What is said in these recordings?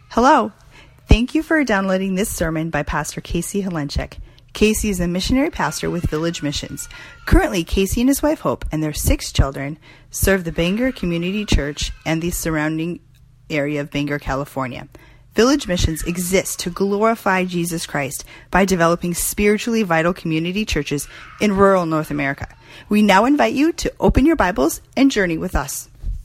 Hello. Thank you for downloading this sermon by Pastor Casey Helenchek. Casey is a missionary pastor with Village Missions. Currently, Casey and his wife Hope and their 6 children serve the Bangor Community Church and the surrounding area of Bangor, California. Village Missions exists to glorify Jesus Christ by developing spiritually vital community churches in rural North America. We now invite you to open your Bibles and journey with us.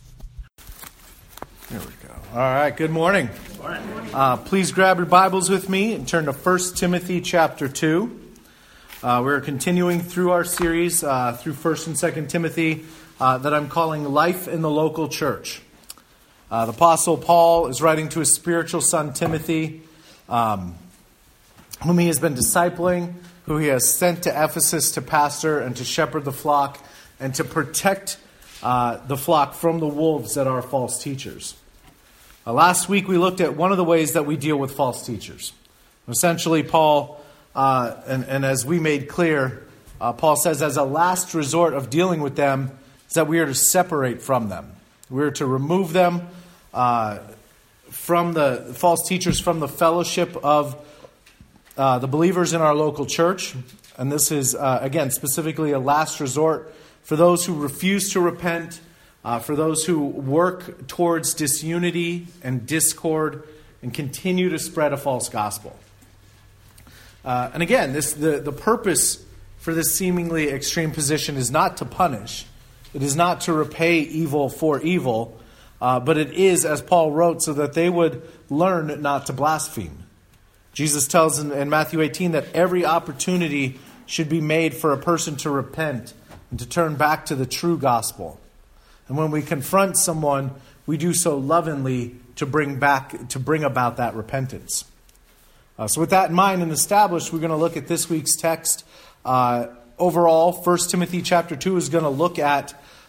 There we go. All right, good morning. Please grab your Bibles with me and turn to 1 Timothy chapter 2. We're continuing through our series through 1 and 2 Timothy that I'm calling Life in the Local Church. The Apostle Paul is writing to his spiritual son Timothy, whom he has been discipling, who he has sent to Ephesus to pastor and to shepherd the flock and to protect the flock from the wolves that are false teachers. Last week we looked at one of the ways that we deal with false teachers. Essentially, Paul, and as we made clear, Paul says as a last resort of dealing with them is that we are to separate from them. We are to remove them from the false teachers from the fellowship of the believers in our local church. And this is, again, specifically a last resort for those who refuse to repent, for those who work towards disunity and discord and continue to spread a false gospel. And again, the purpose for this seemingly extreme position is not to punish. It is not to repay evil for evil, but it is, as Paul wrote, so that they would learn not to blaspheme. Jesus tells in Matthew 18 that every opportunity should be made for a person to repent and to turn back to the true gospel. And when we confront someone, we do so lovingly to bring about that repentance. So with that in mind and established, we're going to look at this week's text. Overall, 1 Timothy chapter 2 is going to look at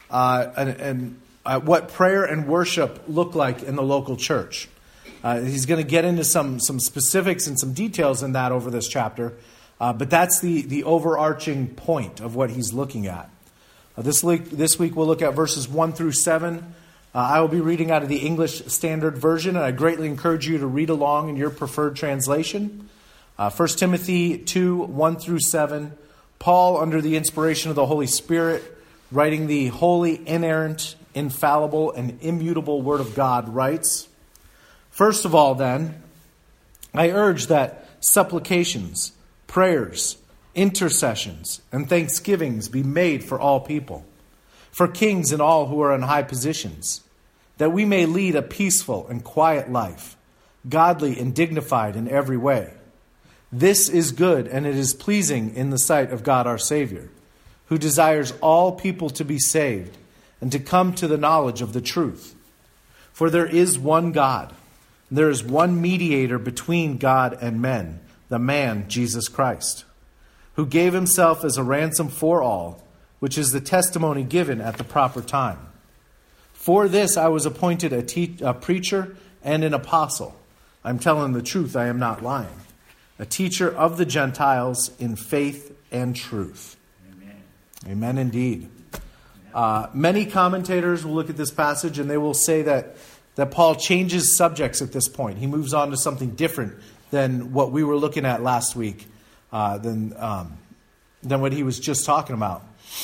what prayer and worship look like in the local church. He's going to get into some specifics and some details in that over this chapter. But that's the overarching point of what he's looking at. This week we'll look at verses 1 through 7. I will be reading out of the English Standard Version, and I greatly encourage you to read along in your preferred translation. 1 Timothy 2, 1 through 7. Paul, under the inspiration of the Holy Spirit, writing the holy, inerrant, infallible, and immutable Word of God, writes, "First of all, then, I urge that supplications, prayers, intercessions, and thanksgivings be made for all people, for kings and all who are in high positions, that we may lead a peaceful and quiet life, godly and dignified in every way. This is good, and it is pleasing in the sight of God our Savior, who desires all people to be saved and to come to the knowledge of the truth. For there is one God, and there is one mediator between God and men, the man Jesus Christ, who gave himself as a ransom for all, which is the testimony given at the proper time. For this I was appointed a preacher and an apostle. I'm telling the truth, I am not lying. A teacher of the Gentiles in faith and truth." Amen. Amen indeed. Many commentators will look at this passage and they will say that Paul changes subjects at this point. He moves on to something different than what we were looking at last week. Than what he was just talking about.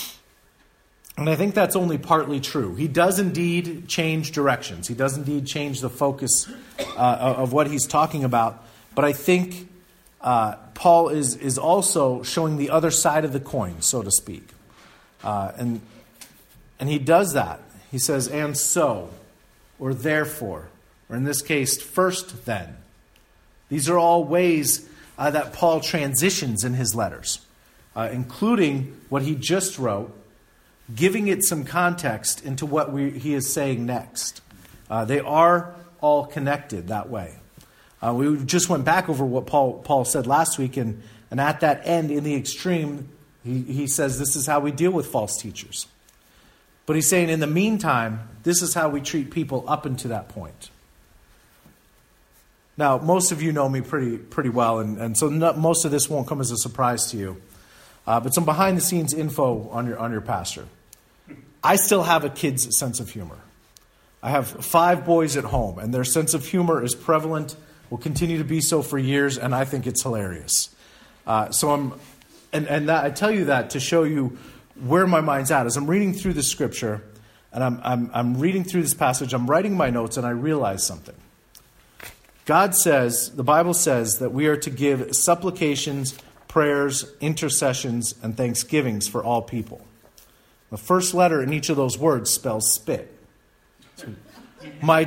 And I think that's only partly true. He does indeed change directions. He does indeed change the focus of what he's talking about. But I think Paul is also showing the other side of the coin, so to speak. And he does that. He says, "and so," or "therefore," or in this case, "first then." These are all ways that Paul transitions in his letters, including what he just wrote, giving it some context into what he is saying next. They are all connected that way. We just went back over what Paul said last week, and at that end, in the extreme, he says this is how we deal with false teachers. But he's saying in the meantime, this is how we treat people up until that point. Now, most of you know me pretty well, and so most of this won't come as a surprise to you. But some behind-the-scenes info on your pastor. I still have a kid's sense of humor. I have 5 boys at home, and their sense of humor is prevalent, will continue to be so for years, and I think it's hilarious. I tell you that to show you where my mind's at. As I'm reading through the scripture, and I'm reading through this passage, I'm writing my notes, and I realize something. God says, the Bible says, that we are to give supplications, prayers, intercessions, and thanksgivings for all people. The first letter in each of those words spells spit. My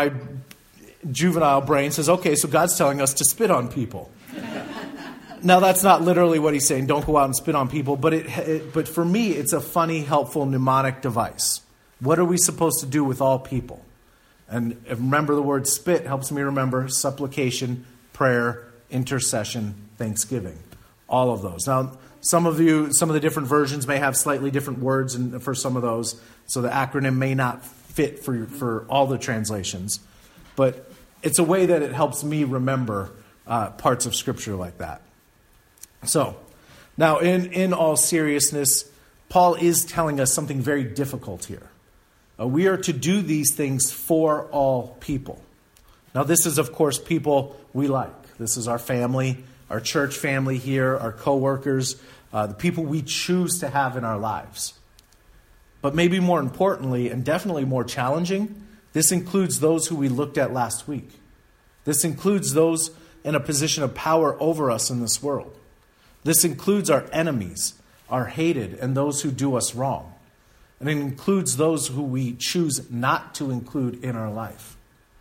juvenile brain says, okay, so God's telling us to spit on people. Now, that's not literally what he's saying. Don't go out and spit on people. But for me, it's a funny, helpful mnemonic device. What are we supposed to do with all people? And remember, the word spit helps me remember supplication, prayer, intercession, thanksgiving. All of those. Now, some of the different versions may have slightly different words for some of those. So the acronym may not fit for all the translations. But it's a way that it helps me remember parts of Scripture like that. So, now in all seriousness, Paul is telling us something very difficult here. We are to do these things for all people. Now, this is, of course, people we like. This is our family, our church family here, our co-workers, the people we choose to have in our lives. But maybe more importantly, and definitely more challenging, this includes those who we looked at last week. This includes those in a position of power over us in this world. This includes our enemies, our hated, and those who do us wrong. And it includes those who we choose not to include in our life.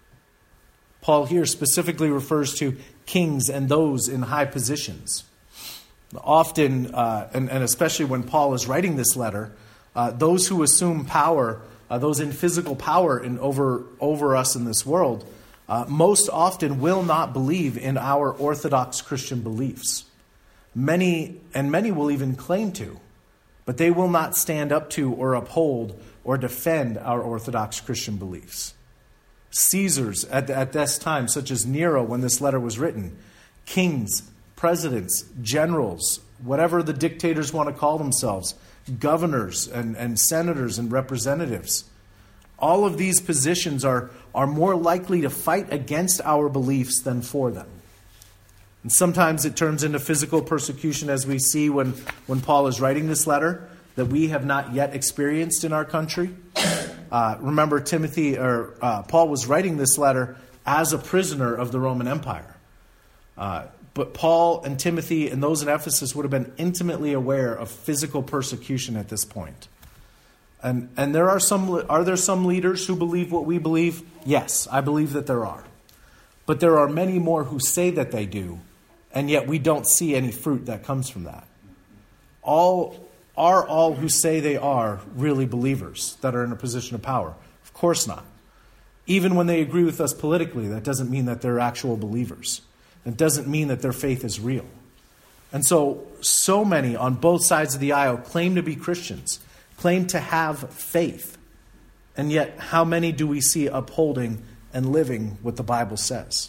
Paul here specifically refers to kings and those in high positions. Often, and especially when Paul is writing this letter, those who assume power, those in physical power over us in this world, most often will not believe in our Orthodox Christian beliefs. Many will even claim to, but they will not stand up to or uphold or defend our Orthodox Christian beliefs. Caesars at this time, such as Nero when this letter was written, kings, presidents, generals, whatever the dictators want to call themselves, governors and senators and representatives, all of these positions are more likely to fight against our beliefs than for them. And sometimes it turns into physical persecution, as we see when Paul is writing this letter that we have not yet experienced in our country. Remember, Paul was writing this letter as a prisoner of the Roman Empire. But Paul and Timothy and those in Ephesus would have been intimately aware of physical persecution at this point. And are there some leaders who believe what we believe? Yes, I believe that there are. But there are many more who say that they do, and yet we don't see any fruit that comes from that. Are all who say they are really believers that are in a position of power? Of course not. Even when they agree with us politically, that doesn't mean that they're actual believers. It doesn't mean that their faith is real. And so many on both sides of the aisle claim to be Christians, claim to have faith. And yet, how many do we see upholding and living what the Bible says?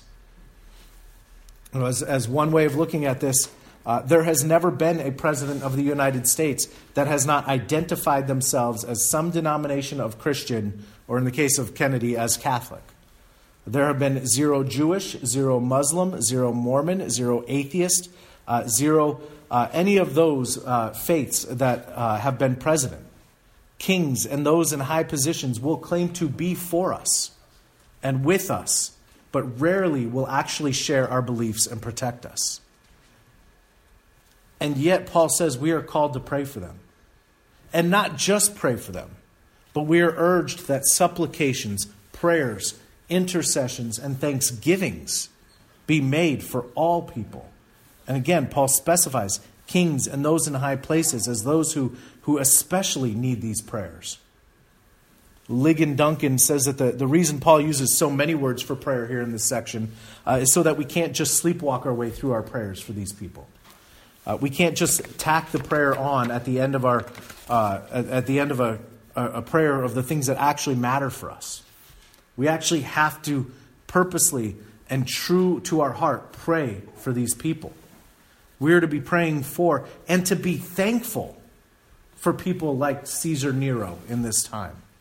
As one way of looking at this, there has never been a president of the United States that has not identified themselves as some denomination of Christian, or in the case of Kennedy, as Catholic. There have been 0 Jewish, 0 Muslim, 0 Mormon, 0 atheist, 0 any of those faiths that have been president. Kings and those in high positions will claim to be for us and with us, but rarely will actually share our beliefs and protect us. And yet Paul says we are called to pray for them. And not just pray for them, but we are urged that supplications, prayers, intercessions, and thanksgivings be made for all people. And again, Paul specifies kings and those in high places as those who especially need these prayers. Ligon Duncan says that the reason Paul uses so many words for prayer here in this section is so that we can't just sleepwalk our way through our prayers for these people. We can't just tack the prayer on at the end of a prayer of the things that actually matter for us. We actually have to purposely and true to our heart pray for these people. We are to be praying for and to be thankful for people like Caesar Nero in this time.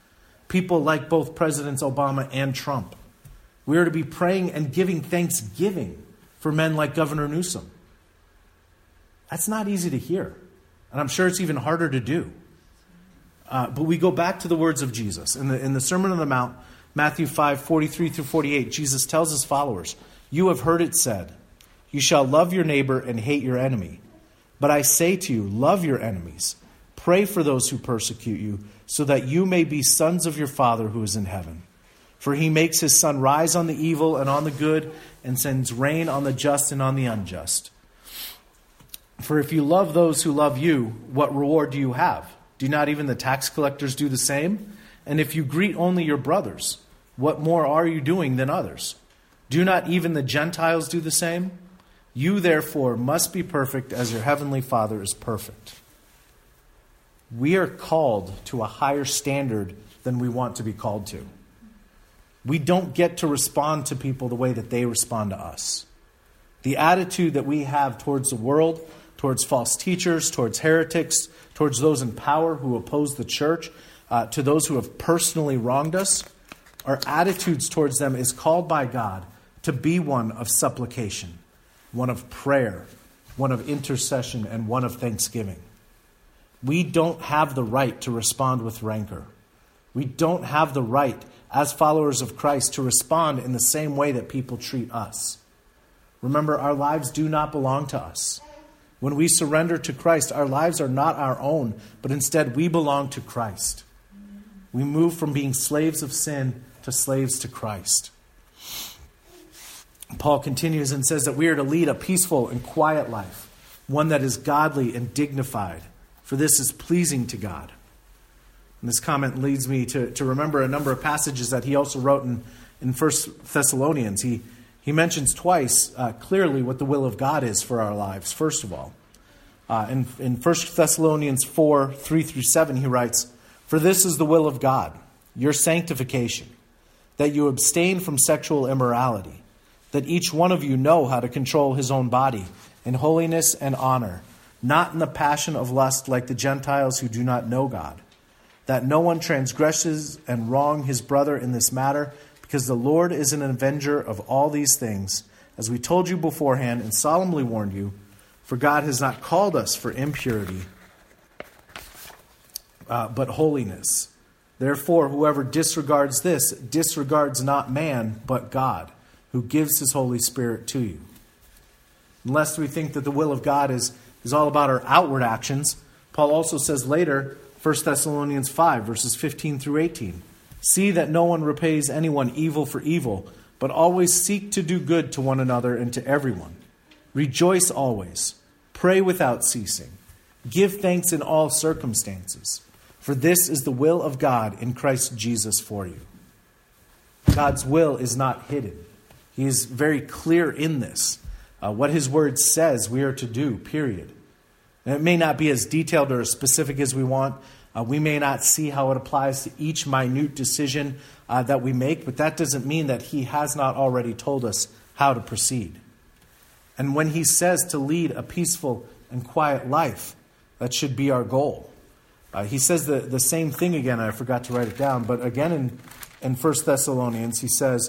people like both Presidents Obama and Trump. We are to be praying and giving thanksgiving for men like Governor Newsom. That's not easy to hear. And I'm sure it's even harder to do. But we go back to the words of Jesus. In the Sermon on the Mount, Matthew 5:43-48, Jesus tells his followers, "You have heard it said, 'You shall love your neighbor and hate your enemy.' But I say to you, love your enemies. Pray for those who persecute you, so that you may be sons of your Father who is in heaven. For he makes his sun rise on the evil and on the good, and sends rain on the just and on the unjust. For if you love those who love you, what reward do you have? Do not even the tax collectors do the same? And if you greet only your brothers, what more are you doing than others? Do not even the Gentiles do the same? You therefore must be perfect as your heavenly Father is perfect." We are called to a higher standard than we want to be called to. We don't get to respond to people the way that they respond to us. The attitude that we have towards the world, towards false teachers, towards heretics, towards those in power who oppose the church, to those who have personally wronged us, our attitudes towards them is called by God to be one of supplication, one of prayer, one of intercession, and one of thanksgiving. We don't have the right to respond with rancor. We don't have the right, as followers of Christ, to respond in the same way that people treat us. Remember, our lives do not belong to us. When we surrender to Christ, our lives are not our own, but instead we belong to Christ. We move from being slaves of sin to slaves to Christ. Paul continues and says that we are to lead a peaceful and quiet life, one that is godly and dignified, for this is pleasing to God. And this comment leads me to remember a number of passages that he also wrote in 1 Thessalonians. He mentions twice clearly what the will of God is for our lives, first of all. In 1 Thessalonians 4:3-7, he writes, "For this is the will of God, your sanctification, that you abstain from sexual immorality, that each one of you know how to control his own body in holiness and honor, not in the passion of lust like the Gentiles who do not know God, that no one transgresses and wrong his brother in this matter, because the Lord is an avenger of all these things, as we told you beforehand and solemnly warned you, for God has not called us for impurity, but holiness. Therefore, whoever disregards this disregards not man, but God, who gives his Holy Spirit to you." Unless we think that the will of God is all about our outward actions, Paul also says later, 1 Thessalonians 5, verses 15-18, "See that no one repays anyone evil for evil, but always seek to do good to one another and to everyone. Rejoice always. Pray without ceasing. Give thanks in all circumstances. For this is the will of God in Christ Jesus for you." God's will is not hidden. He is very clear in this. What his word says we are to do, period. And it may not be as detailed or as specific as we want. We may not see how it applies to each minute decision that we make, but that doesn't mean that he has not already told us how to proceed. And when he says to lead a peaceful and quiet life, that should be our goal. He says the same thing again, I forgot to write it down, but again in 1 Thessalonians, he says,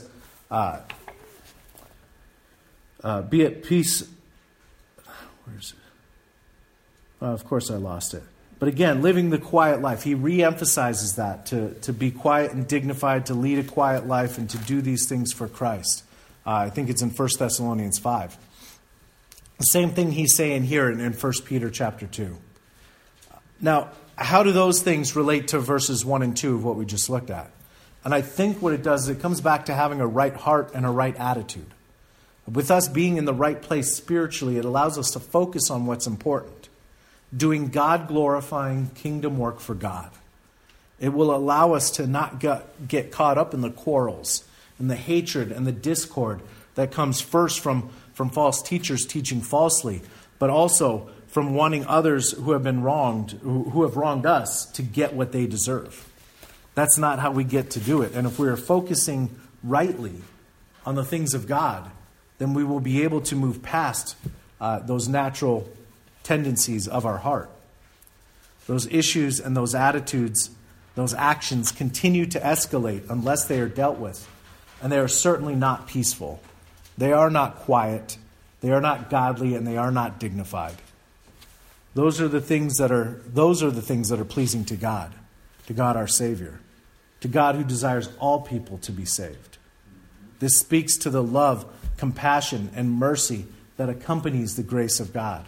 be at peace. Where is it? Of course I lost it. But again, living the quiet life. He reemphasizes that, to be quiet and dignified, to lead a quiet life, and to do these things for Christ. I think it's in 1 Thessalonians 5. The same thing he's saying here in 1 Peter chapter 2. Now, how do those things relate to verses 1 and 2 of what we just looked at? And I think what it does is it comes back to having a right heart and a right attitude. With us being in the right place spiritually, it allows us to focus on what's important. Doing God-glorifying kingdom work for God. It will allow us to not get caught up in the quarrels and the hatred and the discord that comes first from false teachers teaching falsely, but also from wanting others who have been wronged, who have wronged us, to get what they deserve. That's not how we get to do it. And if we are focusing rightly on the things of God, then we will be able to move past those natural tendencies of our heart. Those issues and those attitudes Those actions continue to escalate unless they are dealt with, and they are certainly not peaceful. They are not quiet, they are not godly, and they are not dignified. Those are the things that are pleasing to God our Savior, to God who desires all people to be saved. This speaks to the love, compassion, and mercy that accompanies the grace of God.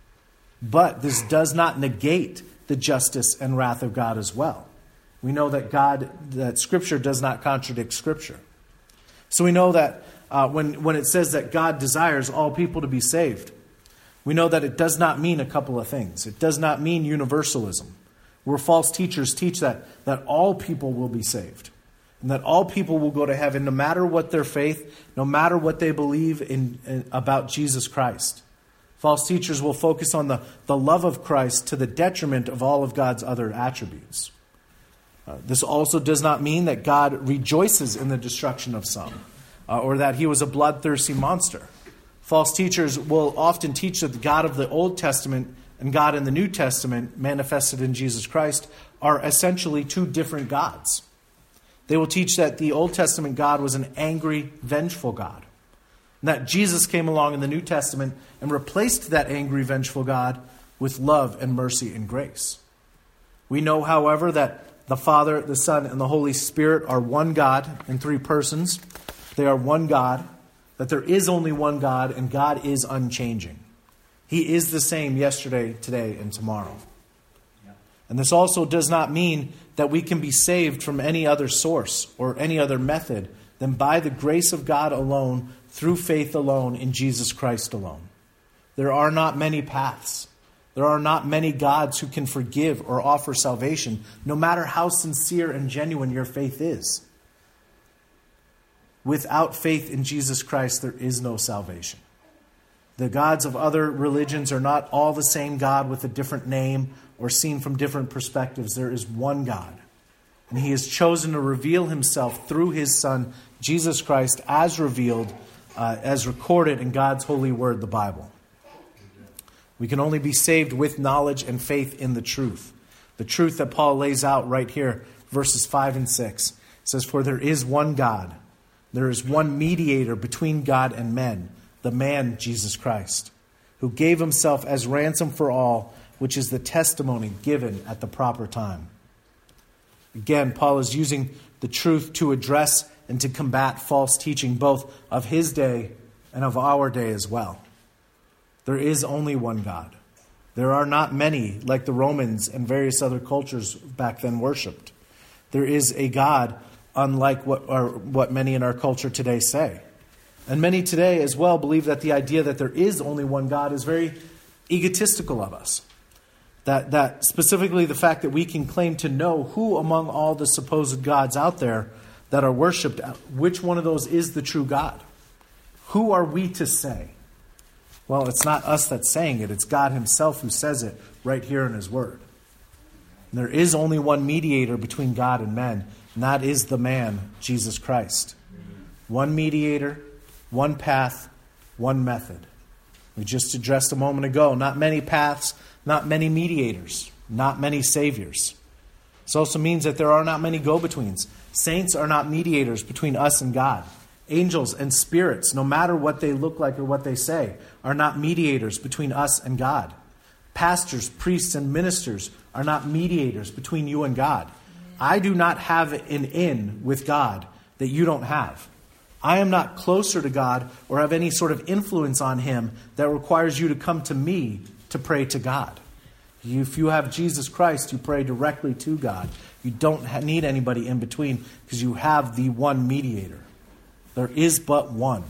But this does not negate the justice and wrath of God as well. We know that Scripture does not contradict Scripture. So we know that when it says that God desires all people to be saved, we know that it does not mean a couple of things. It does not mean universalism, where false teachers teach that all people will be saved, and that all people will go to heaven no matter what their faith, no matter what they believe in about Jesus Christ. False teachers will focus on the love of Christ to the detriment of all of God's other attributes. This also does not mean that God rejoices in the destruction of some, or that he was a bloodthirsty monster. False teachers will often teach that the God of the Old Testament and God in the New Testament, manifested in Jesus Christ, are essentially two different gods. They will teach that the Old Testament God was an angry, vengeful God, and that Jesus came along in the New Testament and replaced that angry, vengeful God with love and mercy and grace. We know, however, that the Father, the Son, and the Holy Spirit are one God in three persons. They are one God, that there is only one God, and God is unchanging. He is the same yesterday, today, and tomorrow. And this also does not mean that we can be saved from any other source or any other method than by the grace of God alone, through faith alone, in Jesus Christ alone. There are not many paths. There are not many gods who can forgive or offer salvation, no matter how sincere and genuine your faith is. Without faith in Jesus Christ, there is no salvation. The gods of other religions are not all the same God with a different name or seen from different perspectives. There is one God, and he has chosen to reveal himself through his Son, Jesus Christ, as revealed, as recorded in God's holy word, the Bible. We can only be saved with knowledge and faith in the truth that Paul lays out right here, verses 5 and 6. It says, "For there is one God, there is one mediator between God and men, the man Jesus Christ, who gave himself as ransom for all, which is the testimony given at the proper time." Again, Paul is using the truth to address and to combat false teaching, both of his day and of our day as well. There is only one God. There are not many like the Romans and various other cultures back then worshipped. There is a God unlike what many in our culture today say. And many today as well believe that the idea that there is only one God is very egotistical of us. That specifically the fact that we can claim to know who among all the supposed gods out there that are worshipped, which one of those is the true God. Who are we to say? Well, it's not us that's saying it. It's God himself who says it right here in his word. And there is only one mediator between God and men, and that is the man, Jesus Christ. One mediator, one path, one method. We just addressed a moment ago, not many paths, not many mediators, not many saviors. This also means that there are not many go-betweens. Saints are not mediators between us and God. Angels and spirits, no matter what they look like or what they say, are not mediators between us and God. Pastors, priests, and ministers are not mediators between you and God. I do not have an in with God that you don't have. I am not closer to God or have any sort of influence on him that requires you to come to me to pray to God. If you have Jesus Christ, you pray directly to God. You don't need anybody in between because you have the one mediator. There is but one.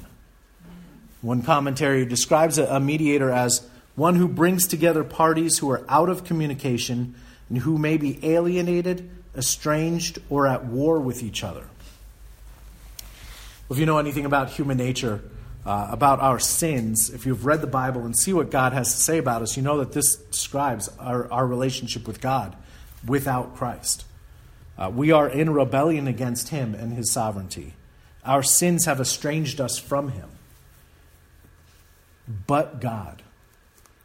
One commentary describes a mediator as one who brings together parties who are out of communication and who may be alienated, estranged, or at war with each other. If you know anything about human nature, about our sins, if you've read the Bible and see what God has to say about us, you know that this describes our relationship with God without Christ. We are in rebellion against him and his sovereignty. Our sins have estranged us from him. But God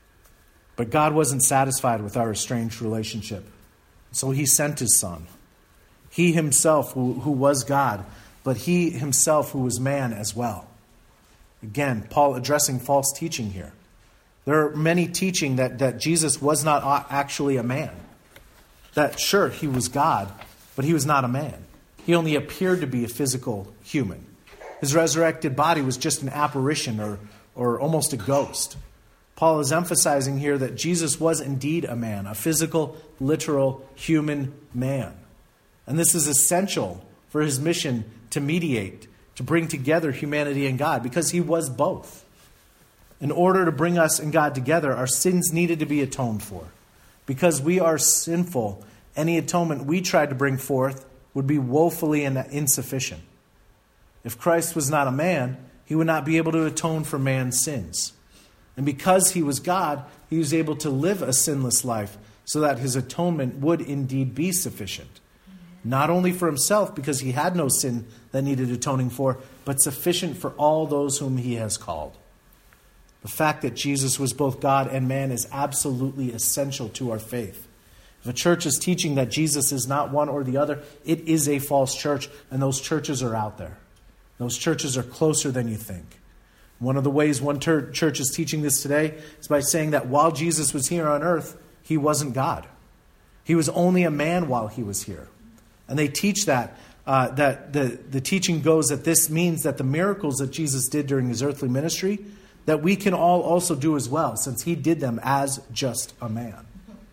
wasn't satisfied with our estranged relationship. So he sent his Son. He himself who was God, but he himself who was man as well. Again, Paul addressing false teaching here. There are many teaching that Jesus was not actually a man. That, sure, he was God, but he was not a man. He only appeared to be a physical human. His resurrected body was just an apparition or almost a ghost. Paul is emphasizing here that Jesus was indeed a man, a physical, literal, human man. And this is essential for his mission to mediate, to bring together humanity and God, because he was both. In order to bring us and God together, our sins needed to be atoned for. Because we are sinful, any atonement we tried to bring forth would be woefully insufficient. If Christ was not a man, he would not be able to atone for man's sins. And because he was God, he was able to live a sinless life so that his atonement would indeed be sufficient. Not only for himself, because he had no sin that needed atoning for, but sufficient for all those whom he has called. The fact that Jesus was both God and man is absolutely essential to our faith. If a church is teaching that Jesus is not one or the other, it is a false church, and those churches are out there. Those churches are closer than you think. One of the ways one church is teaching this today is by saying that while Jesus was here on earth, he wasn't God. He was only a man while he was here. And they teach that the teaching goes that this means that the miracles that Jesus did during his earthly ministry, that we can all also do as well, since he did them as just a man.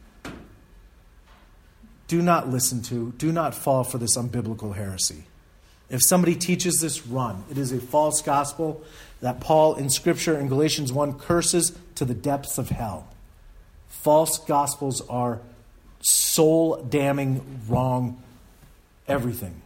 Do not listen to, do not fall for this unbiblical heresy. If somebody teaches this, run. It is a false gospel that Paul in Scripture in Galatians 1 curses to the depths of hell. False gospels are soul-damning, wrong, everything.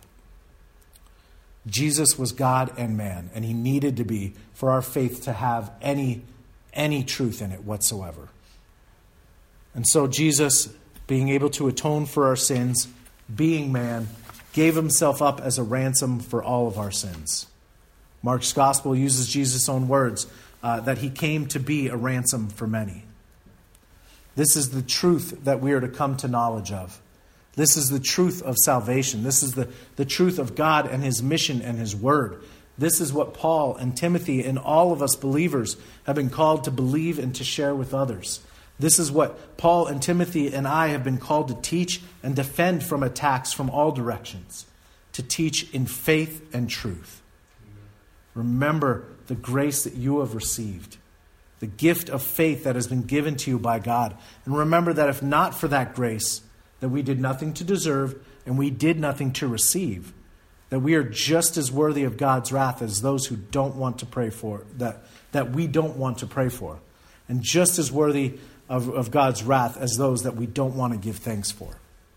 Jesus was God and man, and he needed to be for our faith to have any truth in it whatsoever. And so Jesus, being able to atone for our sins, being man, gave himself up as a ransom for all of our sins. Mark's gospel uses Jesus' own words, that he came to be a ransom for many. This is the truth that we are to come to knowledge of. This is the truth of salvation. This is the truth of God and his mission and his word. This is what Paul and Timothy and all of us believers have been called to believe and to share with others. This is what Paul and Timothy and I have been called to teach and defend from attacks from all directions. To teach in faith and truth. Remember the grace that you have received. The gift of faith that has been given to you by God. And remember that if not for that grace, that we did nothing to deserve and we did nothing to receive, that we are just as worthy of God's wrath as those who don't want to pray for, that we don't want to pray for, and just as worthy of God's wrath as those that we don't want to give thanks for.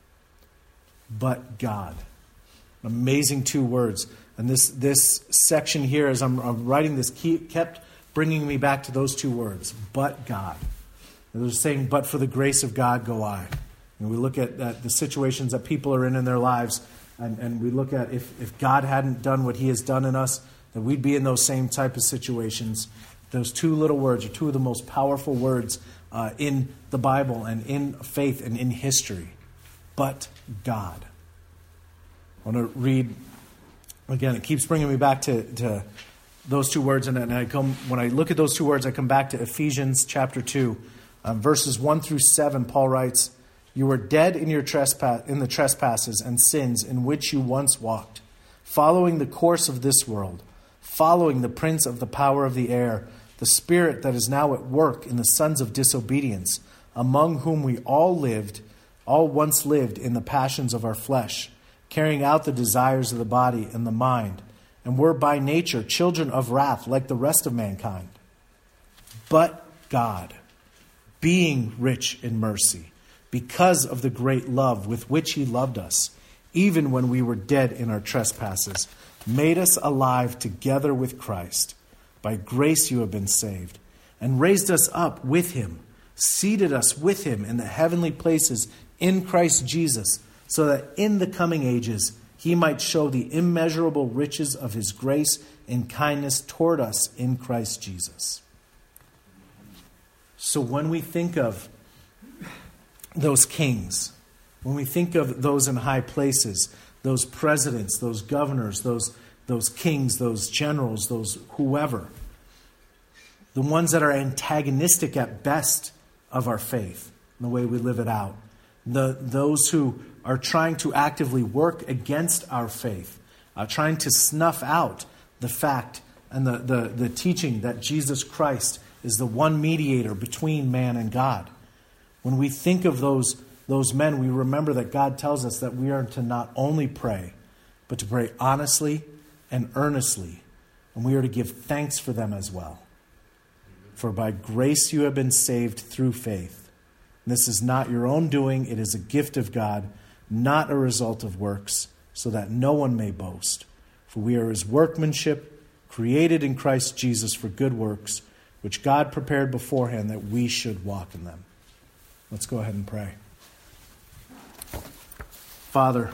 But God. Amazing two words. And this section here, as I'm writing this, kept bringing me back to those two words. But God. They're saying, but for the grace of God go I. And we look at the situations that people are in their lives, and we look at if God hadn't done what he has done in us, that we'd be in those same type of situations. Those two little words are two of the most powerful words in the Bible and in faith and in history. But God. I want to read, again, it keeps bringing me back to those two words, and when I look at those two words, I come back to Ephesians chapter 2, verses 1 through 7. Paul writes, "You were dead in the trespasses and sins in which you once walked, following the course of this world, following the prince of the power of the air, the spirit that is now at work in the sons of disobedience, among whom we all once lived in the passions of our flesh, carrying out the desires of the body and the mind, and were by nature children of wrath like the rest of mankind. But God, being rich in mercy, because of the great love with which he loved us, even when we were dead in our trespasses, made us alive together with Christ. By grace you have been saved, and raised us up with him, seated us with him in the heavenly places in Christ Jesus, so that in the coming ages he might show the immeasurable riches of his grace and kindness toward us in Christ Jesus." So when we think of those kings, when we think of those in high places, those presidents, those governors, those kings, those generals, those whoever. The ones that are antagonistic at best of our faith and the way we live it out. Those who are trying to actively work against our faith, trying to snuff out the fact and the teaching that Jesus Christ is the one mediator between man and God. When we think of those men, we remember that God tells us that we are to not only pray, but to pray honestly and earnestly. And we are to give thanks for them as well. For by grace you have been saved through faith. This is not your own doing, it is a gift of God, not a result of works, so that no one may boast. For we are his workmanship, created in Christ Jesus for good works, which God prepared beforehand that we should walk in them. Let's go ahead and pray. Father,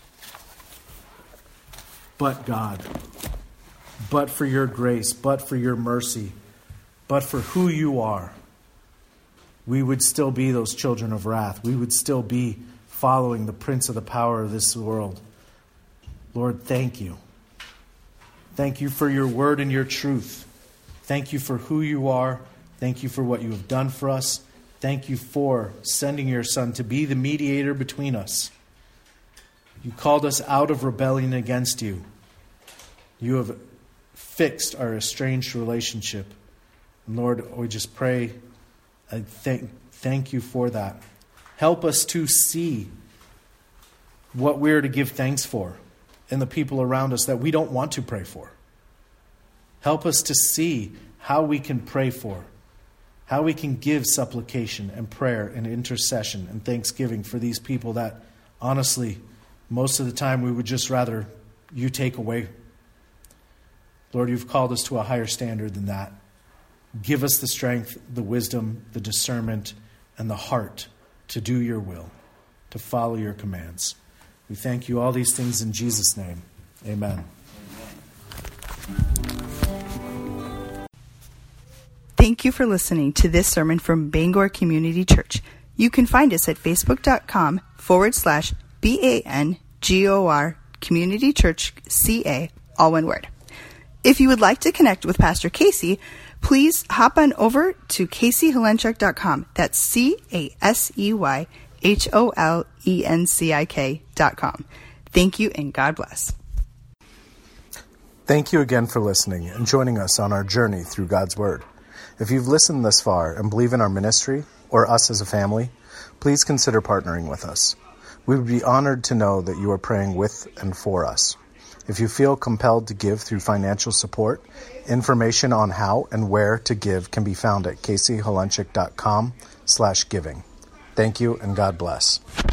but God, but for your grace, but for your mercy, but for who you are, we would still be those children of wrath. We would still be following the prince of the power of this world. Lord, thank you. Thank you for your word and your truth. Thank you for who you are. Thank you for what you have done for us. Thank you for sending your Son to be the mediator between us. You called us out of rebellion against you. You have fixed our estranged relationship. And Lord, we just pray, thank you for that. Help us to see what we're to give thanks for in the people around us that we don't want to pray for. Help us to see how we can pray for, how we can give supplication and prayer and intercession and thanksgiving for these people that, honestly, most of the time we would just rather you take away. Lord, you've called us to a higher standard than that. Give us the strength, the wisdom, the discernment, and the heart to do your will, to follow your commands. We thank you all these things in Jesus' name. Amen. Thank you for listening to this sermon from Bangor Community Church. You can find us at facebook.com/BANGOR Community Church CA, all one word. If you would like to connect with Pastor Casey, please hop on over to CaseyHolenchik.com. That's CaseyHolenchik.com. Thank you and God bless. Thank you again for listening and joining us on our journey through God's Word. If you've listened thus far and believe in our ministry or us as a family, please consider partnering with us. We would be honored to know that you are praying with and for us. If you feel compelled to give through financial support, information on how and where to give can be found at CaseyHolenchik.com/giving. Thank you and God bless.